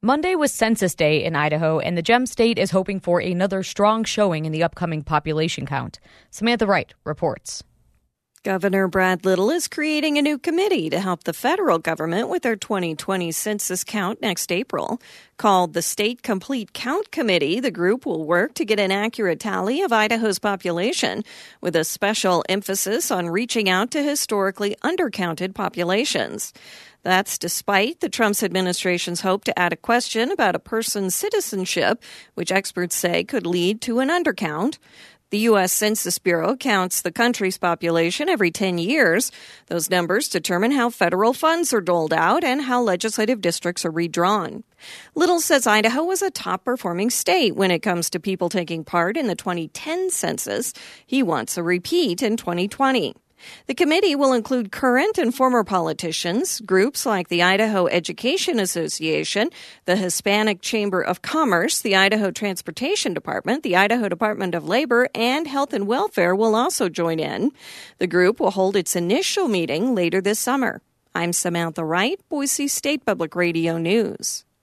Monday was Census Day in Idaho, and the Gem State is hoping for another strong showing in the upcoming population count. Samantha Wright reports. Governor Brad Little is creating a new committee to help the federal government with their 2020 census count next April. Called the State Complete Count Committee, the group will work to get an accurate tally of Idaho's population, with a special emphasis on reaching out to historically undercounted populations. That's despite the Trump administration's hope to add a question about a person's citizenship, which experts say could lead to an undercount. The U.S. Census Bureau counts the country's population every 10 years. Those numbers determine how federal funds are doled out and how legislative districts are redrawn. Little says Idaho was a top-performing state when it comes to people taking part in the 2010 census. He wants a repeat in 2020. The committee will include current and former politicians, groups like the Idaho Education Association, the Hispanic Chamber of Commerce, the Idaho Transportation Department, the Idaho Department of Labor, and Health and Welfare will also join in. The group will hold its initial meeting later this summer. I'm Samantha Wright, Boise State Public Radio News.